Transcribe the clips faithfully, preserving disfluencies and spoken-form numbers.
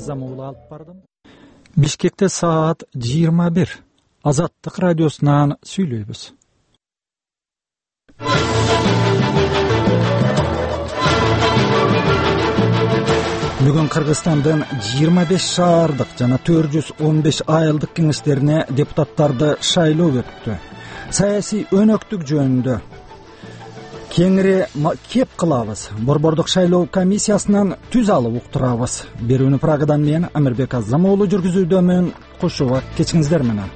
Замоулу алып бардым. Бишкекте саат жыйырма бир. Азаттык радиосунан сүйлөйбүз. Бүгүн Кыргызстандын жыйырма беш шаардык жана төрт жүз он беш айылдык кеңештерине депутаттарды шайлоо өттү. Саясий өнөктүк жөнүндө кеңири кеп кылабыз. Борбордук шайлоо комиссиясынан түз алып уктурабыз. Берүүнү Прагадан мен Амирбек Азамоулу жүргүзүүдөмүн. Кошуга кечиңиздер менен.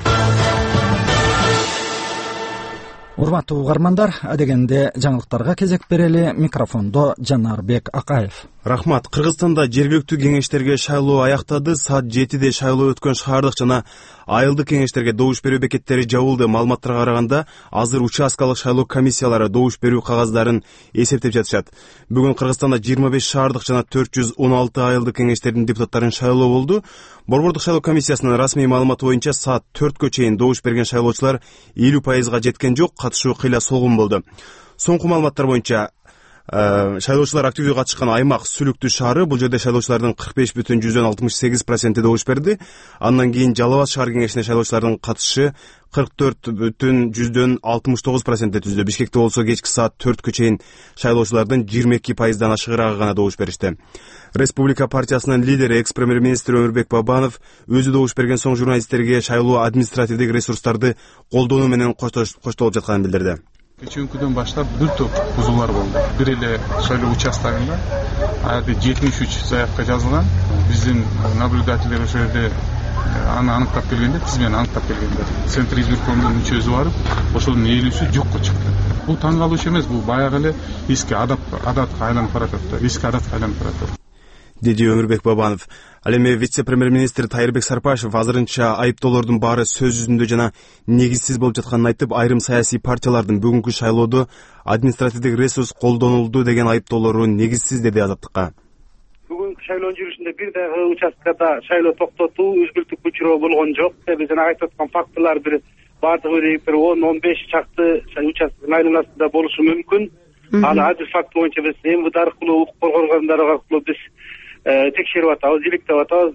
Урматтуу угармандар, адегенде жаңылыктарга кезек берели. Микрофондо Жанарбек Акаев. Рахмат. Кыргызстанда жергиликтүү кеңештерге шайлоо аяктады. Саат жетиде шайлоо өткөн шаардык жана айылдык кеңештерге добуш берүү бекеттери жабылды. Маалыматтарга караганда, азыр участкалык шайлоо комиссиялары добуш берүү кагаздарын эсептеп жатышат. Бүгүн Кыргызстанда жыйырма беш шаардык жана төрт жүз он алты айылдык кеңештердин депутаттарын шайлоо болду. Борбордук шайлоо комиссиясынын расмий маалыматы боюнча саат төрткө чейин добуш берген шайлоочулар элүү пайызга жеткен жок, катышуу кыйла солгун болду. Соңку маалыматтар боюнча шайлоочулар активдүү катышкан аймак Сүлүктүү шаары. Бул жерде шайлоочулардын кырк беш бүтүн жүздөн алтымыш сегиз проценти добуш берди. Андан кийин Жалал Абад шаар кеңешине шайлоочулардын катышы кырк төрт бүтүн жүздөн алтымыш тогуз процентти түздү. Бишкекте болсо кечки саат төрткө чейин шайлоочулардын жыйырма эки пайыздан ашыгыраагы гана добуш беришти. Республика партиясынын лидери экс-премьер-министр Өмүрбек Бабанов өзү добуш берген соң журналисттерге шайлоо административдик ресурстарды колдонуу менен коштолуп жатканын билдирди. Кечүүнкүдөн баштап бир топ бузуулар болду. Бир эле шайлоо участогунда аяда жетимиш үч заявка жазылган. Биздин наблюдательдер ошол жерде аны аныктап келгенде, тизмени аныктап келгенде, Центр избиркомдун мүчөсү барып, ошонун элүүсү жокко чыкты. Бул таң калыш эмес, бул баягы эле эски адатка айланып баратат, эски адатка айланып баратат. Деди Өмүрбек Бабанов. Ал эми вице-премьер-министр Тайырбек Сарпашев азырынча айыптоолордун баары сөз жүзүндө жана негизсиз болуп жатканын айтып, айрым саясий партиялардын бүгүнкү шайлоодо административдик ресурс колдонулду деген айыптоолору негизсиз, деди Азаттыкка. Бүгүнкү шайлоонун жүрүшүндө бир дагы участкада шайлоо токтотуу, үзгүлтүк учуроо болгон жок. Себеби жана айтып аткан фактылар бир баардыгы бир он он беш чакты участканын айланасында болушу мүмкүн. Аны адил факт боюнча биз эм вэ дэ аркылуу, укук коргоо органдары аркылуу биз текшерип атабыз, иликтеп атабыз,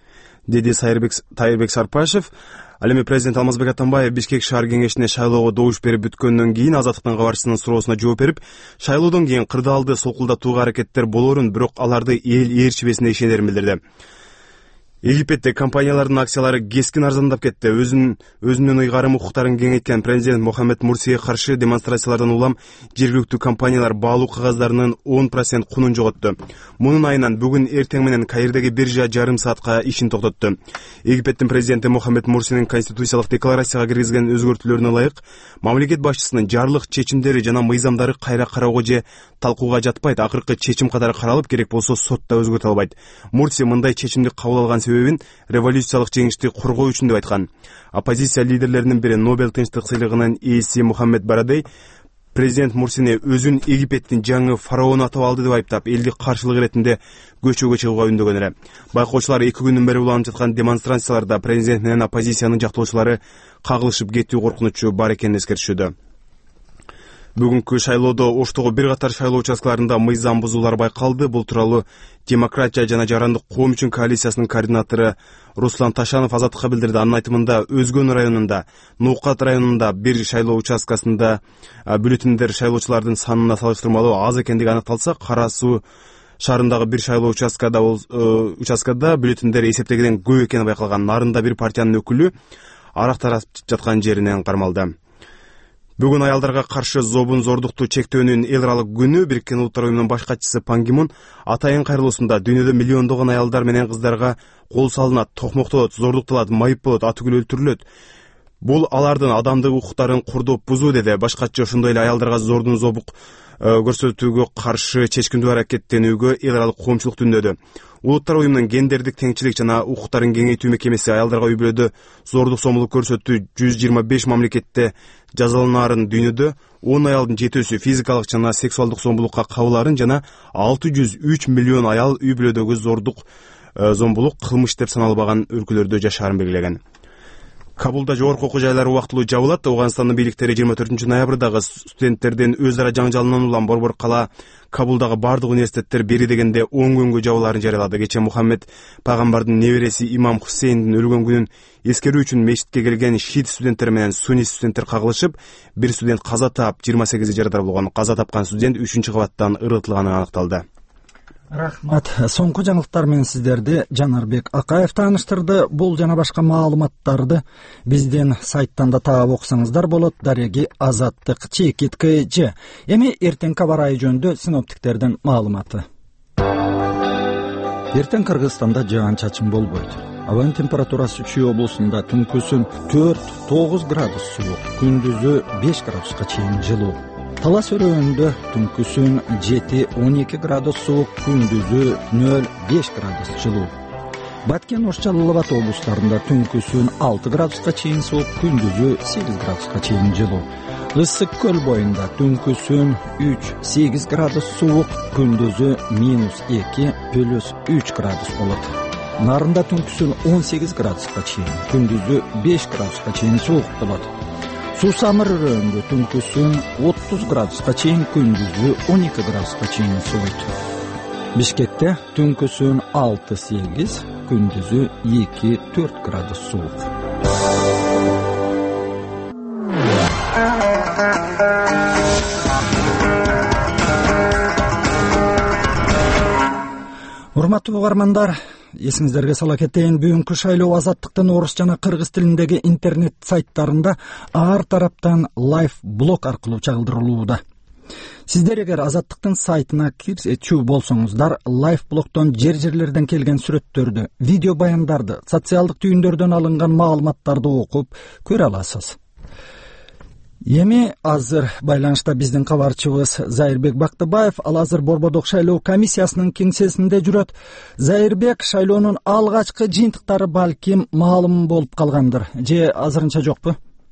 деди Тайырбек Сарпашев. Ал эми президент Алмазбек Атамбаев Бишкек шаар кеңешине шайлоого добуш берип бүткөндөн кийин Азаттыктын кабарчысынын суроосуна жооп берип, шайлоодон кийин кырдаалды сокулдатууга аракеттер болорун, бирок аларды эл ээрчибесине ишенерин билдирди. Египетте компаниялардын акциялары кескин арзандап кетти. Өзүн өзүнүн ыйгарым укуктарын кеңейткен президент Мохаммед Мурсиге каршы демонстрациялардан улам жергиликтүү компаниялар баалуу кагаздарынын он процент кунун жоготту. Мунун айынан бүгүн эртең менен Каирдеги биржа жарым саатка ишин токтотту. Египеттин президенти Мохаммед Мурсинин конституциялык декларацияга киргизген өзгөртүүлөрүнө ылайык, мамлекет башчысынын жарлык чечимдери жана мыйзамдары кайра кароого же талкууга жатпайт. Акыркы чечим катары каралып, керек болсо сотто өзгөртө албайт. Мурси мындай чечимди кабыл алган себебин революциялык жеңишти коргоо үчүн деп айткан. Оппозиция лидерлеринин бири Нобель тынчтык сыйлыгынын ээси Мухаммед Барадей президент Мурсини өзүн Египеттин жаңы фараону атап алды деп айыптап, элди каршылык иретинде көчөгө чыгууга үндөгөн эле. Байкоочулар эки күндөн бери уланып жаткан демонстрацияларда президент менен оппозициянын жактоочулары кагылышып кетүү коркунучу бар экенин эскертишүүдө. Бүгүнкү шайлоодо Оштогу бир катар шайлоо участкаларында мыйзам бузуулар байкалды. Бул тууралуу Демократия жана Жарандык коом үчүн коалициясынын координатору Руслан Ташанов Азаттыкка билдирди. Анын айтымында, Өзгөн районунда, Нуукат районунда бир шайлоо участкасында бюллетендер шайлоочулардын санына салыштырмалуу аз экендиги аныкталса, Кара Суу шаарындагы бир шайлоо участкада участкада бюллетендер эсептегенден көп экени байкалган. Нарында бир партиянын өкүлү арак таратып жаткан жеринен кармалды. Бүгүн аялдарга каршы зобун зордукту чектөөнүн эл аралык күнү. Бириккен Улуттар уюмунун баш катчысы Пан Ги Мун атайын кайрылуусунда дүйнөдө миллиондогон аялдар менен кыздарга кол салынат, токмоктолот, зордукталат, майып болот, аты күлү өлтүрүлөт. Бул алардын адамдык укуктарын кордоп бузуу, деди. Баш катчы ошондой эле аялдарга зордун зобук көрсөтүүгө каршы чечкиндүү аракеттенүүгө эл аралык коомчулукту үндөдү. Улуттар уюмунун гендердик теңчилик жана укуктарын кеңейтүү мекемеси аялдарга үй бүлөдө зордук зомбулук көрсөтүү жүз жыйырма беш мамлекетте жазаланаарын, дүйнөдө он аялдын жетөөсү физикалык жана сексуалдык зомбулукка кабылаарын жана алты жүз үч миллион аял үй бүлөдөгү зордук зомбулук кылмыш деп саналбаган өлкөлөрдө жашаарын белгилеген. Кабулда жогорку окуу жайлары убактылуу жабылат. Ооганстандын бийликтери жыйырма төртүнчү ноябрдагы студенттердин өз ара жаңжалынан улам борбор кала Кабулдагы бардык университеттер бери дегенде он күнгө жабылаарын жарыялады. Кечээ Мухаммед пайгамбардын небереси имам Хусейндин өлгөн күнүн эскерүү үчүн мечитке келген шиит студенттер менен сунни студенттер кагылышып, бир студент каза таап, жыйырма сегизи жарадар болгон. Каза тапкан студент үчүнчү кабаттан ыргытылганы аныкталды. Рахмат. Соңку жаңылыктар менен сиздерди Жанарбек Акаев тааныштырды. Бул жана башка маалыматтарды биздин сайттан да таап окусаңыздар болот. Дареги Азаттык Чекит КЖ. Эми эртеңки аба ырайы жөнүндө синоптиктердин маалыматы. Эртең Кыргызстанда жаан-чачын болбойт. Абанын температурасы Чүй облусунда түнкүсүн төрт тогуз градус суук, күндүзү беш градуска чейин жылуу. Талас өрөөнүндө түнкүсүн жети он эки градус суук, күндүзү нөл беш градус жылуу. Баткен, Ош, Жалал Абад облустарында түнкүсүн алты градуска чейин суук, күндүзү сегиз градуска чейин жылуу. Ысык көл боюнда түнкүсүн үч сегиз градус суук, күндүзү минус эки плюс үч градус болот. Нарында түнкүсүн он сегиз градуска чейин, күндүзү беш градуска чейин суук болот. Сусамыр өрөөнүндө түнкүсүн отуз градуска чейин, күндүзү он эки градуска чейин сууйт. Бишкекте түнкүсүн алты сегиз, күндүзү эки төрт градус суук. Урматтуу угармандар, эсиңиздерге сала кетейин, бүгүнкү шайлоо Азаттыктын орус жана кыргыз тилиндеги интернет сайттарында ар тараптан лайв блог аркылуу чагылдырылууда. Сиздер эгер Азаттыктын сайтына кирчү болсоңуздар, лайв блогдон жер-жерлерден келген сүрөттөрдү, видео баяндарды, социалдык түйүндөрдөн алынган маалыматтарды окуп көрө аласыз. Эми азыр байланышта биздин кабарчыбыз Зайырбек Бактыбаев, ал азыр Борбордук шайлоо комиссиясынын кеңсесинде жүрөт. Зайырбек, шайлоонун алгачкы жыйынтыктары балким маалым болуп калгандыр, же азырынча жокпу?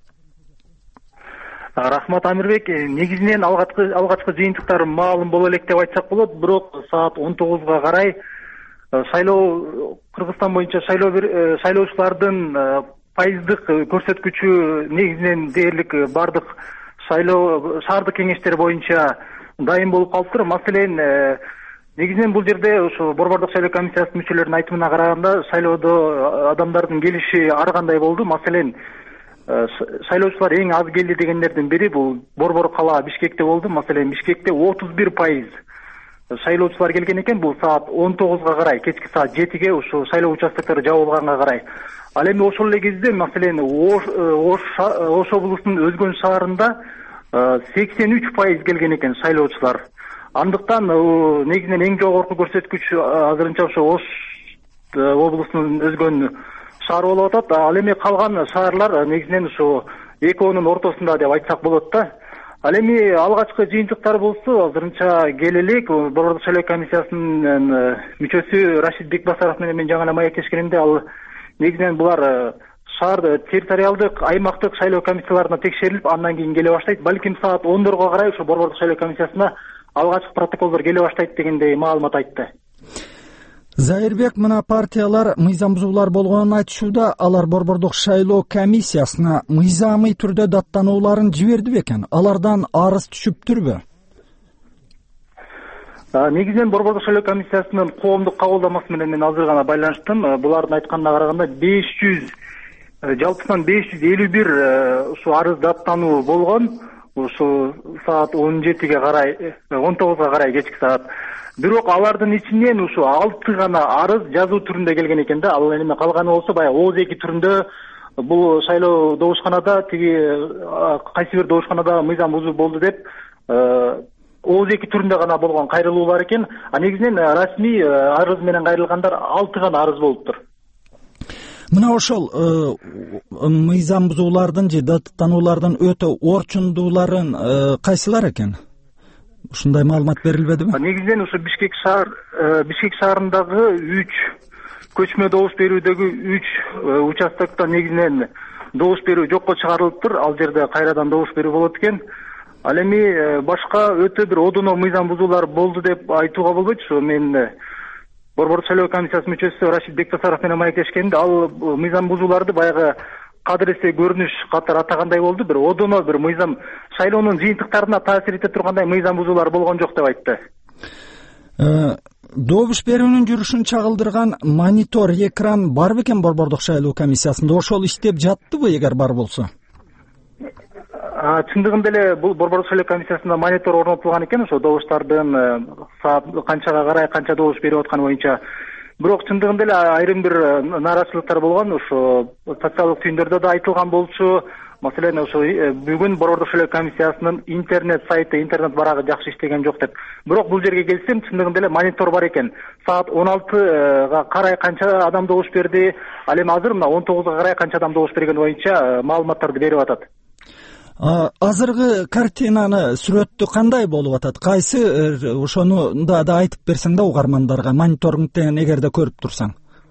Рахмат Амирбек, негизинен алгачкы алгачкы жыйынтыктары маалым боло элек деп айтсак болот, бирок саат он тогузга карай шайлоо Кыргызстан боюнча шайлоо шайлоочулардын пайыздык көрсөткүчү негизинен дээрлик бардык шайлоо шаардык кеңештер боюнча дайым болуп калыптыр. Маселен, негизинен бул жерде ушу Борбордук шайлоо комиссиясынын мүчөлөрүнүн айтымына караганда шайлоодо адамдардын келиши ар кандай болду. Маселен, шайлоочулар эң аз келди дегендердин бири бул Борбор кала Бишкекте болду. Маселен, Бишкекте отуз бир пайыз шайлоочулар келген экен. Бул саат он тогузга карай, кечки саат жетиге ушу шайлоо участоктору жабылганга карай. Ал эми ошол эле кезде, маселен, Ош облусунун Өзгөн шаарында сексен үч пайыз келген экен шайлоочулар. Андыктан негизинен эң жогорку көрсөткүч азырынча ошо Ош облусунун Өзгөн шаары болуп атат. Ал эми калган шаарлар негизинен ошо экөөнүн ортосунда деп айтсак болот да. Ал эми алгачкы жыйынтыктар болсо азырынча кел элек. Борбордук шайлоо комиссиясынын мүчөсү Рашид Бекбасаров менен мен жаңы эле маектешкенимде, ал негизинен булар шаар территориалдык, аймактык шайлоо комиссияларына текшерилип, андан кийин келе баштайт. Балким саат ондорго карай ошо Борбордук шайлоо комиссиясына алгачкы протоколдор келе баштайт дегендей маалымат айтты. Зайырбек, мына партиялар мыйзам бузуулар болгонун айтышууда, алар Борбордук шайлоо комиссиясына мыйзамый түрдө даттанууларын жиберди бекен? Алардан арыз түшүптүрбү? Негизинен Борбордук шайлоо комиссиясынын коомдук кабылдамасы менен мен азыр гана байланыштым. Булардын айтканына караганда беш жүз, жалпысынан беш жүз элүү бир ушу арыз даттануу болгон. Ушу саат он жетиге карай, он тогузга карай кечки саат. Бирок алардын ичинен ушу алты гана арыз жазуу түрүндө келген экен да. Ал эми калганы болсо баягы ооз эки түрүндө бул шайлоо добушканада, тиги кайсы бир добушканада мыйзам бузуу болду деп ооз эки түрүндө гана болгон кайрылуулар экен. А негизинен расмий арыз менен кайрылгандар алты гана арыз болуптур. Мына ошол мыйзам бузуулардын же даттануулардын өтө орчундууларын кайсылар экен? Ушундай маалымат берилбедиби? Негизинен ушу Бишкек шаар Бишкек шаарындагы үч көчмө добуш берүүдөгү үч участокто негизинен добуш берүү жокко чыгарылыптыр. Ал жерде кайрадан добуш берүү болот экен. Ал эми башка өтө бир одоно мыйзам бузуулар болду деп айтууга болбойт. Ошо мен Борбордук шайлоо комиссиясынын мүчөсү Рашид Бекбасаров менен маектешкенде, ал мыйзам бузууларды баягы кадыресе көрүнүш катары атагандай болду. Бир одоно бир мыйзам шайлоонун жыйынтыктарына таасир эте тургандай мыйзам бузуулар болгон жок деп айтты. Добуш берүүнүн жүрүшүн чагылдырган монитор экран бар бекен Борбордук шайлоо комиссиясында? Ошол иштеп жаттыбы эгер бар болсо? Чындыгында эле бул Борбордук шайлоо комиссиясында монитор орнотулган экен, ошо добуштардын саат канчага карай канча добуш берип атканы боюнча. Бирок чындыгында эле айрым бир нааразычылыктар болгон. Ошо социалдык түйүндөрдө да айтылган болчу. Маселен, ошо бүгүн Борбордук шайлоо комиссиясынын интернет сайты, интернет барагы жакшы иштеген жок деп. Бирок бул жерге келсем, чындыгында эле монитор бар экен. Саат он алтыга карай канча адам добуш берди, ал эми азыр мына он тогузга карай канча адам добуш бергени боюнча маалыматтарды берип атат. Азыркы картинаны, сүрөттү кандай болуп атат? Кайсы ошону да да айтып берсең да угармандарга, мониторингден эгерде көрүп турсаң?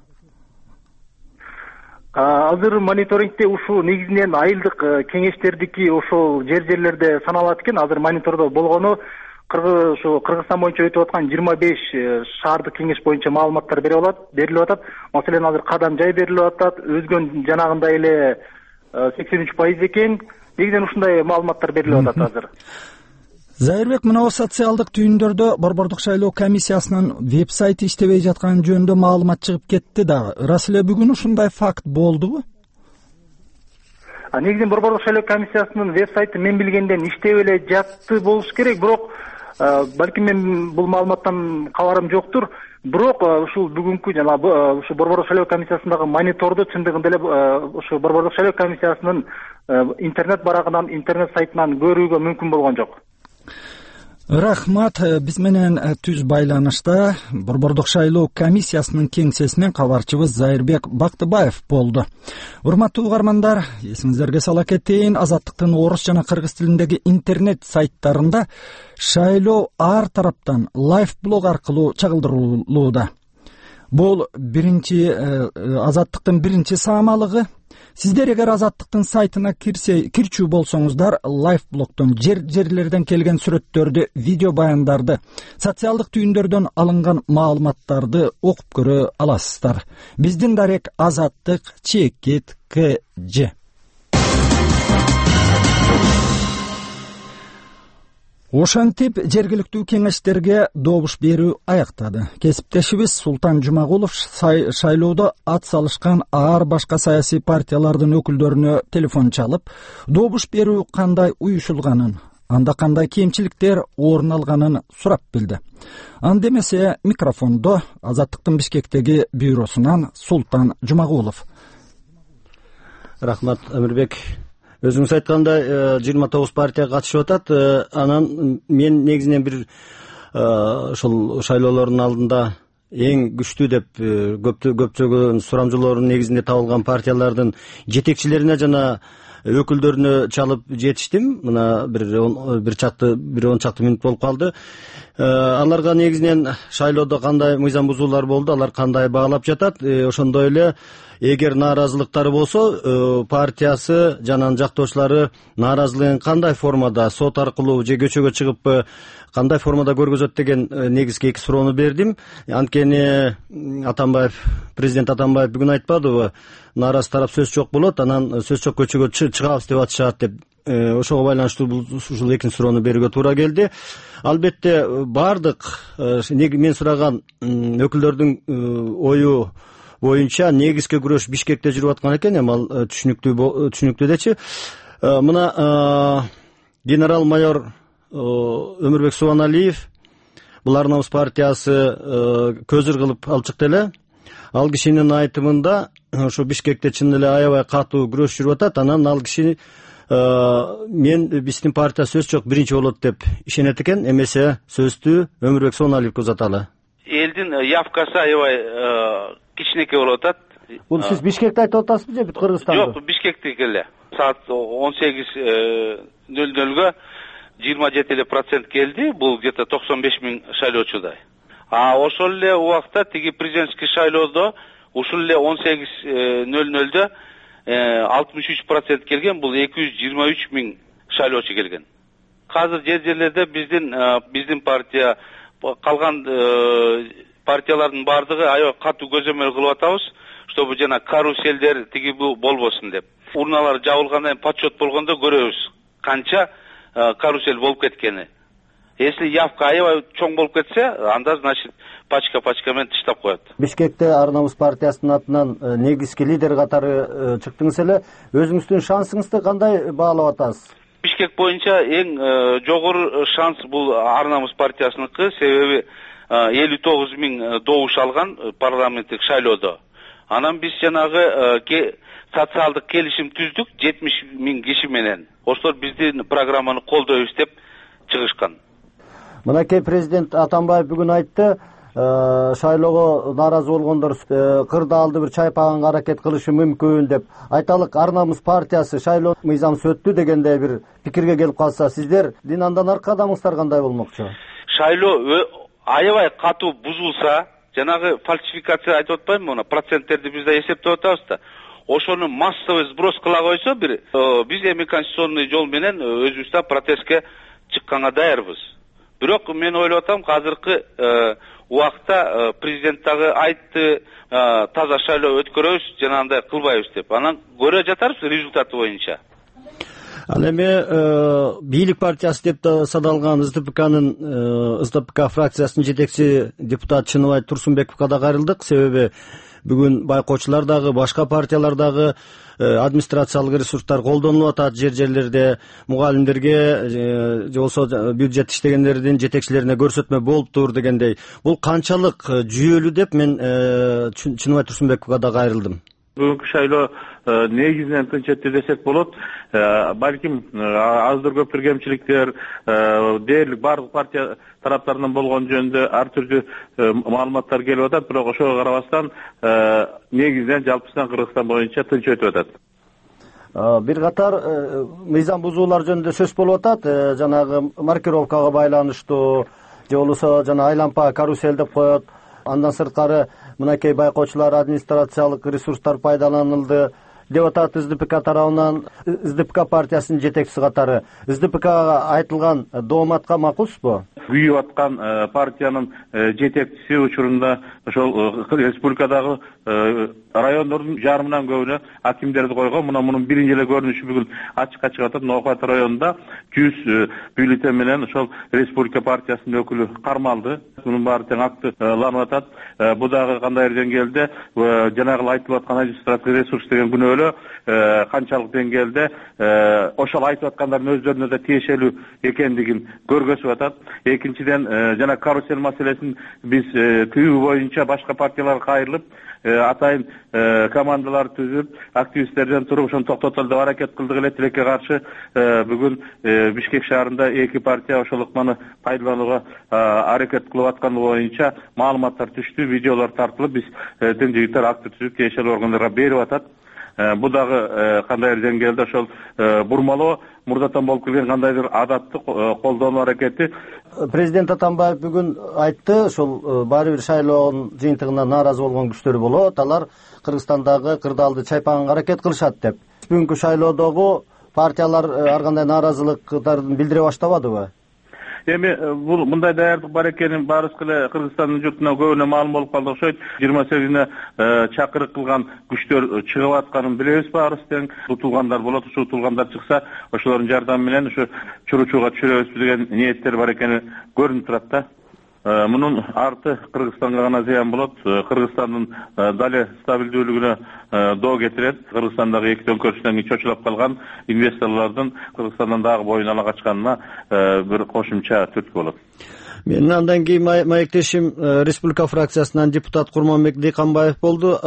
Азыр мониторингде ушул негизинен айылдык кеңештердики ошол жер-жерлерде саналат экен. Азыр монитордо болгону ошо Кыргызстан боюнча өтүп аткан жыйырма беш шаардык кеңеш боюнча маалыматтар берилип атат. Маселен, азыр кадам жай берилип атат. Өзгөн жанагындай эле сексен үч пайыз экен. Негизинен ушундай маалыматтар берилип атат азыр. Зайырбек, мына социалдык түйүндөрдө Борбордук шайлоо комиссиясынын веб-сайты иштебей жаткан жөнүндө маалымат чыгып кетти да. Ырас эле бүгүн ушундай факт болдубу? Негизинен Борбордук шайлоо комиссиясынын веб-сайты мен билгенден иштеп эле жатты болуш керек, бирок балким мен бул маалыматтан кабарым жоктур. Бирок ушул бүгүнкү жана ушу Борбордук шайлоо комиссиясындагы мониторду чындыгында эле ушу Борбордук шайлоо комиссиясынын интернет барагынан, интернет сайтынан көрүүгө мүмкүн болгон жок. Рахмат. Биз менен түз байланышта Борбордук шайлоо комиссиясынын кеңсесинен кабарчыбыз Зайырбек Бактыбаев болду. Урматтуу угармандар, эсиңиздерге сала кетейин, Азаттыктын орус жана кыргыз тилиндеги интернет сайттарында шайлоо ар тараптан лайв блог аркылуу чагылдырылууда. Бул биринчи Азаттыктын биринчи саамалыгы. Сиздер эгер Азаттыктын сайтына кирсе, кирчүү болсоңуздар, лайв блогдон жер-жерлерден келген сүрөттөрдү, видео баяндарды, социалдык түйүндөрдөн алынган маалыматтарды окуп көрө аласыздар. Биздин дарек Азаттык чекит кж. Ошентип жергиликтүү кеңештерге добуш берүү аяктады. Кесиптешибиз Султан Жумагулов шайлоодо ат салышкан ар башка саясий партиялардын өкүлдөрүнө телефон чалып, добуш берүү кандай уюшулганын, анда кандай кемчиликтер орун алганын сурап билди. Анда эмесе микрофондо Азаттыктын Бишкектеги бюросунан Султан Жумагулов. Рахмат, Амирбек. Өзүңүз айткандай, жыйырма тогуз партия катышып атат. Анан мен негизинен бир ошол шайлоолордун алдында эң күчтүү деп көптөгөн сурамжылоордун негизинде табылган партиялардын жетекчилерине жана өкүлдөрүнө чалып жетиштим. Мына бир бир чакты бир он чакты мүнөт болуп калды. Аларга негизинен шайлоодо кандай мыйзам бузуулар болду, алар кандай баалап жатат, ошондой эле эгер нааразылыктары болсо, партиясы жана жактоочулары нааразылыгын кандай формада, сот аркылуу же көчөгө чыгып кандай формада көргөзөт деген негизги эки суроону бердим. Анткени Атамбаев, президент Атамбаев бүгүн айтпадыбы, нааразы тарап сөз жок болот, анан сөз жок көчөгө чыгабыз деп атышат деп. Ошого байланыштуу ушул экинчи суроону берүүгө туура келди. Албетте бардык мен сураган өкүлдөрдүн ою боюнча негизги күрөш Бишкекте жүрүп аткан экен, эми ал түшүнүктүү түшүнүктүүдечи. Мына генерал-майор Өмүрбек Субаналиев, бул Арнабыз партиясы көзүр кылып алып чыкты эле. Ал кишинин айтымында ошо Бишкекте чын эле аябай катуу күрөш жүрүп атат. Анан ал киши мен биздин партия сөз жок биринчи болот деп ишенет экен, эмесе сөздү Өмүрбек Субаналиевке узаталы. Элдин явкасы аябай кичинекей болуп атат. Бул сиз Бишкекти айтып атасызбы же бүт Кыргызстанды? Жок, Бишкектики эле. Саат он сегиз нөл нөлгө жыйырма жети эле процент келди. Бул где-то токсон беш миң шайлоочудай. А ошол эле убакта тиги президентский шайлоодо ушул эле он сегиз нөл нөлдө алтымыш үч процент келген. Бул эки жүз жыйырма үч миң шайлоочу келген. Азыр жер-жерлерде биздин биздин партия калган партиялардын бардыгы аябай катуу көзөмөл кылып атабыз, чтобы жана каруселдер тиги бул болбосун деп. урналар жабылгандан кийин подсчет болгондо көрөбүз канча карусель болуп кеткени. Если явка аябай чоң болуп кетсе, анда значит пачка пачка менен тыштап коет. Бишкекте Ар намус партиясынын атынан негизги лидер катары чыктыңыз эле. Өзүңүздүн шансыңызды кандай баалап атасыз? Бишкек боюнча эң жогору шанс бул Ар намус партиясыныкы, себеби элүү тогуз миң добуш алган парламенттик шайлоодо. Анан биз жанагы социалдык келишим түздүк жетимиш миң киши менен. Ошолор биздин программаны колдойбуз деп чыгышкан. Мынакей президент Атамбаев бүгүн айтты, шайлоого нааразы болгондор кырдаалды бир чайпаганга аракет кылышы мүмкүн деп. Айталык, Ар намус партиясы шайлоо мыйзамсыз өттү дегендей бир пикирге келип калса, сиздер андан аркы кадамыңыздар кандай болмокчу? Шайлоо аябай катуу бузулса, жанагы фальсификация айтып атпаймынбы, мына проценттерди биз да эсептеп атабыз да. Ошону массовый сброс кыла койсо, бир биз эми конституционный жол менен өзүбүз протестке чыкканга даярбыз. Бирок мен ойлоп атам, азыркы убакта президент дагы айтты, таза шайлоо өткөрөбүз, жанагындай кылбайбыз деп. Анан көрө жатарбыз результаты боюнча. Ал эми бийлик партиясы деп садалган СДПКнын СДПК фракциясынын жетекчиси депутат Чыныбай Турсунбековго да кайрылдык, себеби бүгүн байкоочулар дагы, башка партиялар дагы администрациялык ресурстар колдонулуп атат, жер-жерлерде мугалимдерге же болбосо бюджет иштегендердин жетекчилерине көрсөтмө болуптур дегендей. Бул канчалык жүйөлүү деп мен Чыныбай Турсунбековго да кайрылдым. Бүгүнкү шайлоо негизинен тынч өттү десек болот. Балким аздыр көптүр кемчиликтер дээрлик бардык партия тараптарынан болгон жөнүндө ар түрдүү маалыматтар келип атат, бирок ошого карабастан негизинен жалпысынан Кыргызстан боюнча тынч өтүп атат. Бир катар мыйзам бузуулар жөнүндө сөз болуп атат, жанагы маркировкага байланыштуу, же болбосо жана айлампа карусель деп коет. Андан сырткары мынакей байкоочулар администрациялык ресурстар пайдаланылды деп атат СДПК тарабынан. СДПК партиясынын жетекчиси катары СДПКга айтылган дооматка макулсузбу? Күйүп аткан партиянын жетекчиси учурунда ошол республикадагы райондордун жарымынан көбүнө акимдерди койгон. Мына мунун биринчи эле көрүнүшү бүгүн ачыкка чыгып атат. Ноокат районунда жүз бюллетень менен ошол республика партиясынын өкүлү кармалды. Мунун баары тең актыланып атат. Бу дагы кандай деңгээлде жанагы айтылып аткан административдик ресурс деген күнөөлө канчалык деңгээлде ошол айтып аткандардын өздөрүнө да тиешелүү экендигин көргөзүп атат. Экинчиден жана карусель маселесин биз тыюу боюнча башка партияларга кайрылып, атайын командалар түзүп, активисттерден туруп ошону токтотолу деп аракет кылдык эле. Тилекке каршы бүгүн Бишкек шаарында эки партия ошол ыкманы пайдаланууга аракет кылып атканы боюнча маалыматтар түштү, видеолор тартылып, биз тим жигиттер акты түзүп тиешелүү органдарга берип атат. Бу дагы кандайдыр деңгээлде ошол бурмалоо мурдатан болуп келген кандайдыр адатты колдонуу аракети. Президент Атамбаев бүгүн айтты, ошол баары бир шайлоонун жыйынтыгына нааразы болгон күчтөр болот, алар Кыргызстандагы кырдаалды чайпаганга аракет кылышат деп. Бүгүнкү шайлоодогу партиялар ар кандай нааразылыктарын билдире баштабадыбы? Эми бул мындай даярдык бар экенин баарыбыз эле Кыргызстандын журтуна көбүнө маалым болуп калды окшойт. жыйырма сегизине чакырык кылган күчтөр чыгып атканын билебиз баарыбыз тең. Утулгандар болот, ошо утулгандар чыкса, ошолордун жардамы менен ошо чуручууга түшүрөбүз деген ниеттер бар экени көрүнүп турат да. Мунун арты Кыргызстанга гана зыян болот. Кыргызстандын дале стабилдүүлүгүнө доо кетирет. Кыргызстандагы эки төңкөрүштөн кийин чочулап калган инвесторлордун Кыргызстандан дагы боюн ала качканына бир кошумча түрткү болот. Менин андан кийин маектешим Республика фракциясынан депутат Курманбек Дыйканбаев болду.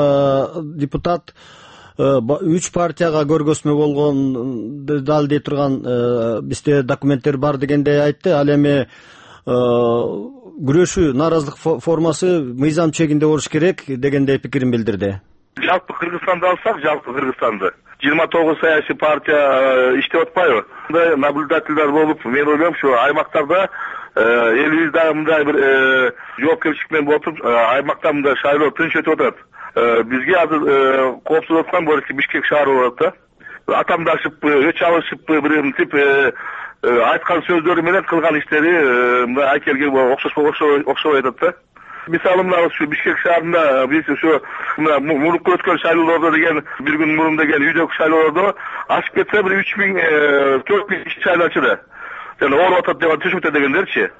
Депутат үч партияга көргөзмө болгон дал дей турган бизде документтер бар дегендей айтты. Ал эми күрөшүү нааразылык формасы мыйзам чегинде болуш керек дегендей пикирин билдирди. Жалпы Кыргызстанды алсак, жалпы Кыргызстанды жыйырма тогуз саясий партия иштеп атпайбы? Мындай наблюдательдер болуп, мен ойлойм, ушу аймактарда элибизде мындай бир жоопкерчилик менен болуп, аймакта мындай шайлоо тынч өтүп атат. Бизге азыр коопсуз аткан бөлүкчө Бишкек шаары болот да. Атамдашыппы, өч алышыппы, бир мынтип айткан сөздөрү менен кылган иштери мындай айкелге окшошпой атат да. мисалы мына ушу Бишкек шаарында биз ушу мурунку өткөн шайлоолордо деген бир күн мурун деген үйдөгү шайлоолордо ашып кетсе бир үч миң төрт миң киши шайлоочу жана ооруп атат деп түшүктө дегендерчи.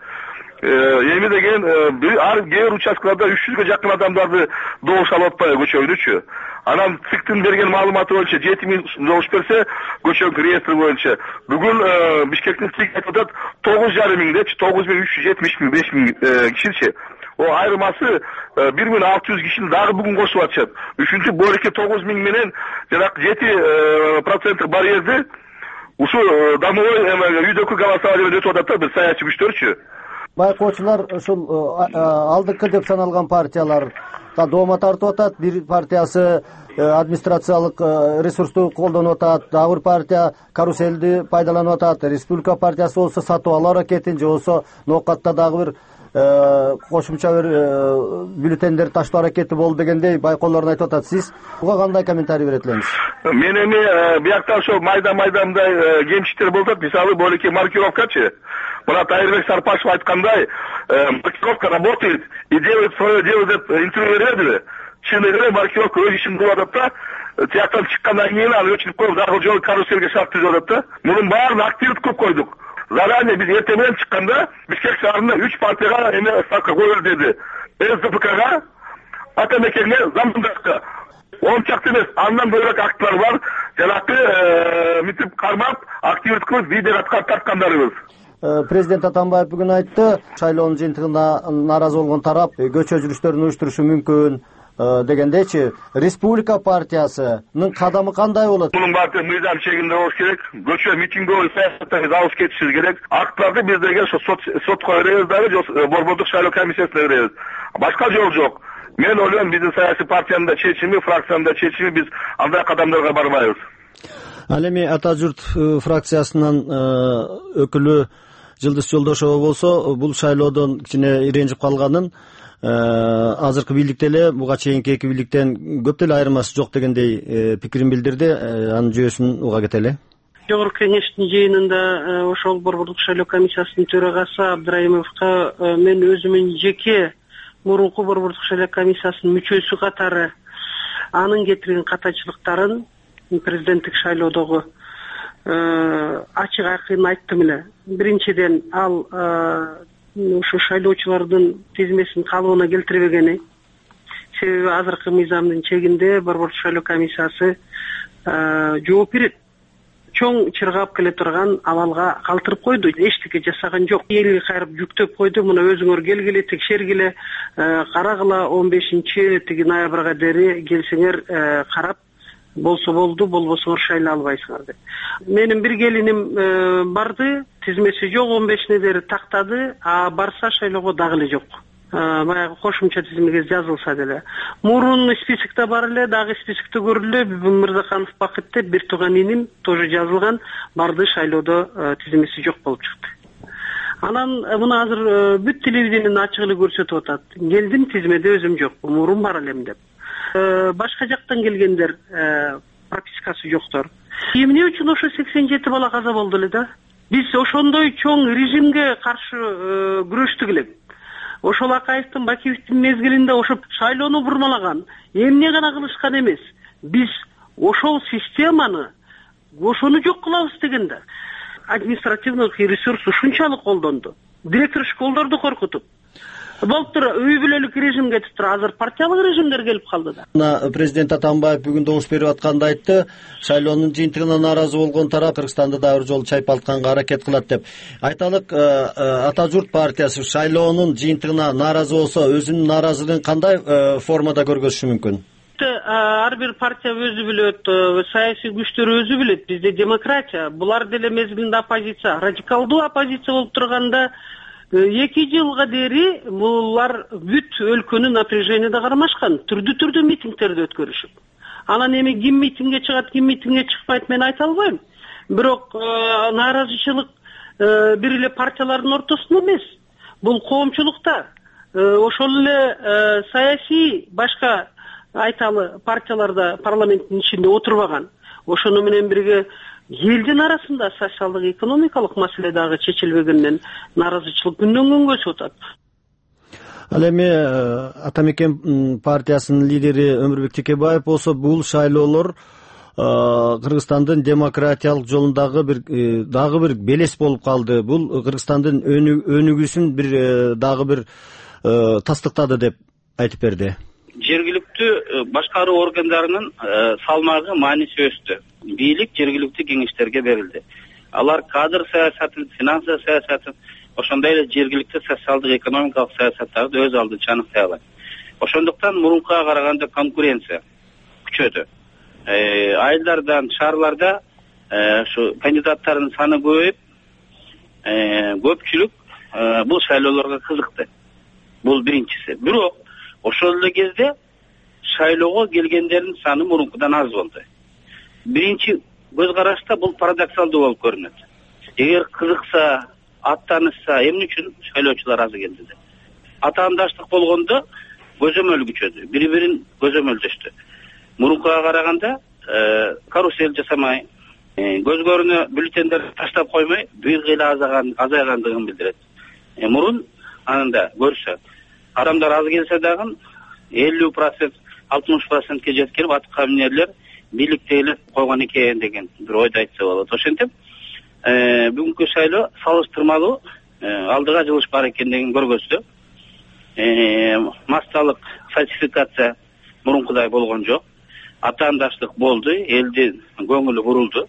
Эми деген ар кээ бир участкаларда үч жүзгө жакын адамдарды добуш алып атпайбы көчөгүнүчү. Анан циктин берген маалыматы боюнча жети миң добуш берсе көчөгү реестр боюнча бүгүн Бишкектин цик айтып атат тогуз жарым миңдечи, тогуз миң үч жүз жетимиш миң беш миң кишичи. О айырмасы бир миң алты жүз кишини дагы бүгүн кошуп атышат. Үчүнчү бөлүккө тогуз миң менен жанагы жети проценттик барьерди ушу домовой үйдөгү голосование менен өтүп атат да бир саясий күчтөрчү. Байкоочулар ушул алдыңкы деп саналган партиялар доoma тартып атат. Бир партиясы администрациялык ресурсту колдонуп атат, дагы бир партия каруселди пайдаланып атат. Республика партиясы болсо сатып алуу аракетин же болсо ноокатта дагы бир кошумча бир бюллетендер таштоо аракети болду дегендей байкоолорун айтып атат. Сиз буга кандай комментарий берет элеңиз? Мен эми биякта ошо майда майда мындай кемчиликтер болуп атат. Мисалы бөлөкөй маркировкачы. Мына Тайырбек Сарпашев айткандай, маркировка работает и делает свое дело деп интервью берди. Чыны эле маркировка өз ишин кылып атат да, тияктан чыккандан кийин аны өчүрүп коюп дагы жолу каруселге шарт түзүп атат да. Мунун баарын активдүү көп койдук. Заранее биз эртең менен чыкканда Бишкек шаарында үч партияга эме ставка коюлду деди. СДПКга, Атамекенге, Замандашка. Он чакты эмес, андан бөлөк актылар бар. Жанакы митип кармап, активдүү кылып видео аткарып тарткандарыбыз. Президент Атамбаев бүгүн айтты, шайлоонун жыйынтыгына нааразы болгон тарап көчө жүрүштөрүн уюштурушу мүмкүн дегендейчи. Республика партиясынын кадамы кандай болот? Мунун баары мыйзам чегинде болуш керек. Көчө митингөө саясаттан алып кетишибиз керек. Актыларды биз деген сотко беребиз дагы, же борбордук шайлоо комиссиясына беребиз. Башка жол жок. Мен ойлойм, биздин саясий партиянын да чечими, фракциянын да чечими, биз андай кадамдарга барбайбыз. Ал эми Ата журт фракциясынын өкүлү Жылдыз Жолдошова болсо, бул шайлоодон кичине ренжип калганын, азыркы бийликте эле буга чейинки эки бийликтен көп деле айырмасы жок дегендей пикирин билдирди. Анын жүйөсүн уга кетели. Жогорку кеңештин жыйынында ошол борбордук шайлоо комиссиясынын төрагасы Абдраимовго мен өзүмүн жеке мурунку борбордук шайлоо комиссиясынын мүчөсү катары анын кетирген катачылыктарын президенттик шайлоодогу ачык айкын айттым эле. Биринчиден ал ушу шайлоочулардын тизмесин калыбына келтирбегени. Себеби азыркы мыйзамдын чегинде борбордук шайлоо комиссиясы жооп берет. Чоң чыргап келе турган абалга калтырып койду. Эчтеке жасаган жок. Элге кайрып жүктөп койду. Мына өзүңөр келгиле, текшергиле, карагыла он бешинчи тиги ноябрга дери келсеңер карап болсо болду, болбосоңор шайлай албайсыңар деп. Менин бир келиним барды, тизмеси жок, он бешине дери тактады, а барса шайлоого дагы эле жок. Баягы кошумча тизимге жазылса деле. Мурун списокто бар эле, дагы списокто көрүлдү. Мырзаканов Бакыт деп бир тууган иним тоже жазылган, барды, шайлоодо тизимеси жок болуп чыкты. Анан мына азыр бүт телевидениени ачык эле көрсөтүп атат. Келдим, тизмеде өзүм жок, мурун бар элем деп. Башка жактан келгендер пропискасы жоктор. Эмне үчүн ошо сексен жети бала каза болду эле да? Биз ошондой чоң режимге каршы күрөштүк элек. Ошол Акаевдин, Бакиевдин мезгилинде ошо шайлоону бурмалаган, эмне гана кылышкан эмес. Биз ошол системаны, ошону жок кылабыз дегенде. Административный ресурс ушунчалык колдонду. Директор школдорду коркутуп. Болуптур, үй бүлөлүк режим кетип тур, азыр партиялык режимдер келип калды да. Президент Атамбаев бүгүн добуш берип атканда айтты, шайлоонун жыйынтыгына нааразы болгон тарап Кыргызстанды дагы бир жолу чайпалтканга аракет кылат деп. Айталык, Ата журт партиясы шайлоонун жыйынтыгына нааразы болсо, өзүнүн нааразылыгын кандай формада көргөзүшү мүмкүн? Ар бир партия өзү билет, саясий күчтөр өзү билет. Бизде демократия, булар деле мезгилинде оппозиция, радикалдуу оппозиция болуп турганда эки жылга дери булар бүт өлкөнү напряжениеде кармашкан, түрдүү-түрдүү митингдерди өткөрүшүп. Анан эми ким митингге чыгат, ким митингге чыкпайт, мен айта албайм. Бирок нааразычылык бир эле партиялардын ортосунда эмес. Бул коомчулукта, ошол эле саясий башка айталы партияларда парламенттин ичинде отурбаган. Ошону менен бирге элдин арасында социалдык, экономикалык маселе дагы чечилбегенден нааразычылык күндөн күнгө өсүп атат. Ал эми Ата Мекен партиясынын лидери Өмүрбек Текебаев болсо бул шайлоолор Кыргызстандын демократиялык жолундагы бир дагы бир белес болуп калды. Бул Кыргызстандын өнүгүүсүн бир дагы бир тастыктады деп айтып берди. Жергиликтүү башкаруу органдарынын салмагы, мааниси өстү. Бийлик жергиликтүү кеңештерге берилди. Алар кадр саясатын, финансы саясатын, ошондой эле жергиликтүү социалдык экономикалык саясаттарды өз алдынча аныктай алат. Ошондуктан мурункуга караганда конкуренция күчөдү. Айылдардан, шаарларда ушу кандидаттардын саны көбөйүп, көпчүлүк бул шайлоолорго кызыкты. Бул биринчиси. Бирок ошол эле кезде шайлоого келгендердин саны мурункудан аз болду. Биринчи көз карашта бул парадоксалдуу болуп көрүнөт. Эгер кызыкса, аттанышса, эмне үчүн шайлоочулар аз келди деп. Атаандаштык болгондо көзөмөл күчөдү, бири-бирин көзөмөлдөштү. Мурункуга караганда карусель жасамай, көзгөрүнө бюллетендер таштап коймой, бир кыйла азайгандыгын билдирет. Мурун анында көрсө, адамдар аз келсе дагы элүү процент, алтымыш процентке жеткирип аткаминерлер бийликте эле койгон экен деген бир ойду айтса болот. Ошентип, бүгүнкү шайлоо салыштырмалуу алдыга жылыш бар экендигин көргөздү. Массалык фальсификация мурункудай болгон жок. Атаандаштык болду, элдин көңүлү бурулду.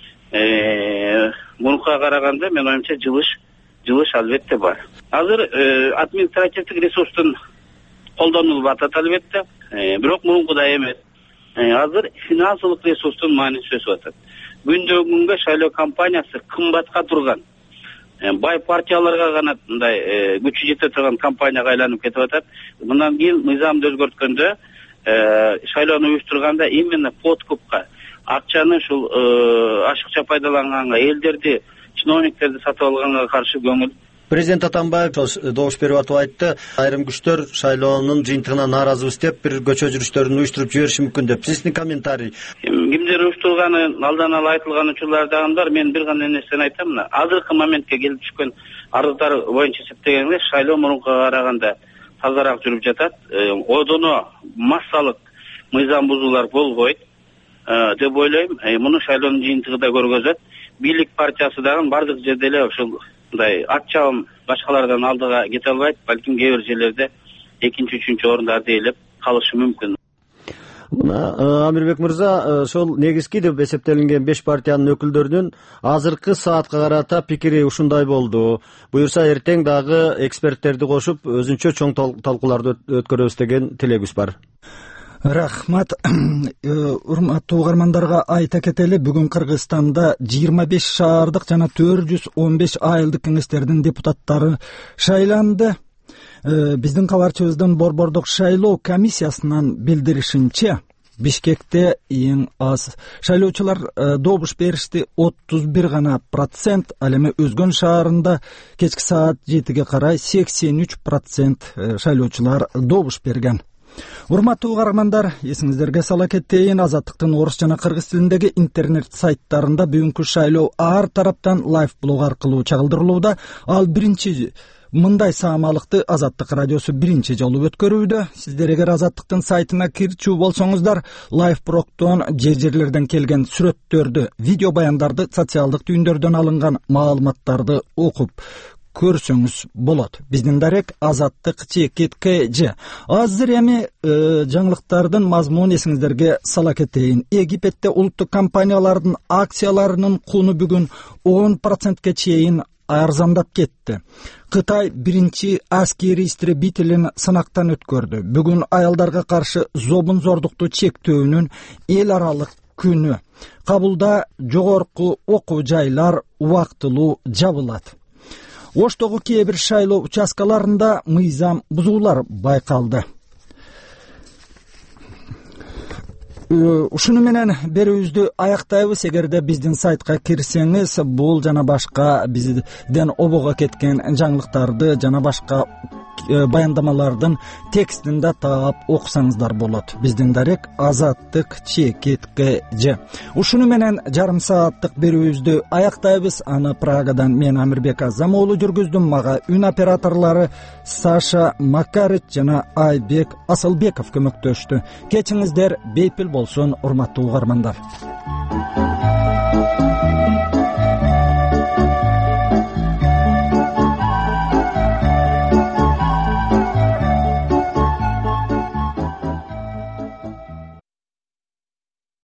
Мурункуга караганда мен оюмча жылыш жылыш албетте бар. Азыр административдик ресурстун колдонулуп атат албетте, бирок мурункудай эмес. Азыр финансылык ресурстун мааниси өсүп атат. Күндөн күнгө шайлоо кампаниясы кымбатка турган, бай партияларга гана мындай күчү жете турган кампанияга айланып кетип атат. Мындан кийин мыйзамды өзгөрткөндө шайлоону уюштурганда именно подкупка, акчаны ушул ашыкча пайдаланганга, элдерди, чиновниктерди сатып алганга каршы көңүл. Президент Атамбаев добуш берип атып айтты, айрым күчтөр шайлоонун жыйынтыгына нааразыбыз деп бир көчө жүрүштөрүн уюштуруп жибериши мүмкүн деп. Сиздин комментарий? Кимдер уюштурганы алдан ала айтылган учурлардан бар. Мен бир гана нерсени айтам. Азыркы моментке келип түшкөн арыздар боюнча эсептегенде шайлоо мурункуга караганда тазараак жүрүп жатат. Одоно массалык мыйзам бузуулар болбойт деп ойлойм. Муну шайлоонун жыйынтыгы да көргөзөт. Бийлик партиясы дагы бардык жерде эле ушул мындай ат чабым башкалардан алдыга кете албайт. Балким кээ бир жерлерде экинчи, үчүнчү орундарды ээлеп калышы мүмкүн. Амирбек мырза, ошол негизги деп эсептелинген беш партиянын өкүлдөрүнүн азыркы саатка карата пикири ушундай болду. Буюрса эртең дагы эксперттерди кошуп өзүнчө чоң талкууларды өткөрөбүз деген тилегибиз бар. Рахмат. Урматтуу угармандарга айта кетели, бүгүн Кыргызстанда жыйырма беш шаардык жана төрт жүз он беш айылдык кеңештердин депутаттары шайланды. Биздин кабарчыбыздын Борбордук шайлоо комиссиясынан билдиришинче, Бишкекте эң аз шайлоочулар добуш беришти, отуз бир гана процент, ал эми Өзгөн шаарында кечки саат жетиге карай сексен үч процент шайлоочулар добуш берген. Урматтуу угармандар, эсиңиздерге сала кетейин, Азаттыктын орус жана кыргыз тилиндеги интернет сайттарында бүгүнкү шайлоо ар тараптан лайв блог аркылуу чагылдырылууда. Ал биринчи мындай саамалыкты Азаттык радиосу биринчи жолу өткөрүүдө. Сиздер эгер Азаттыктын сайтына кирчүү болсоңуздар, лайв блогдон жер жерлерден келген сүрөттөрдү, видео баяндарды, социалдык түйүндөрдөн алынган маалыматтарды окуп көрсөңүз болот. Биздин дарек Азаттык чекит кж. Азыр эми жаңылыктардын мазмунун эсиңиздерге сала кетейин. Египетте улуттук компаниялардын акцияларынын куну бүгүн он процентке чейин арзандап кетти. Кытай биринчи аскери истребителин сынактан өткөрдү. Бүгүн аялдарга каршы зобун-зордукту чектөөнүн эл аралык күнү. Кабулда жогорку окуу жайлар убактылуу жабылат. Оштогу кээ бир шайлоо участкаларында мыйзам бузуулар байкалды. Ушуну менен берүүбүздү аяктайбыз. Эгерде биздин сайтка кирсеңиз, бул жана башка бизден обого кеткен жаңылыктарды жана башка баяндамалардын текстин да таап окусаңыздар болот. Биздин дарек Азаттык чекит кж. Ушуну менен жарым сааттык берүүбүздү аяктайбыз. Аны Прагадан мен Амирбек Азамоğlu жүргүздүм. Мага үн операторлору Саша Макарыч жана Айбек Асылбеков көмөктөштү. Кечиңиздер бейпил болсун, урматтуу угармандар.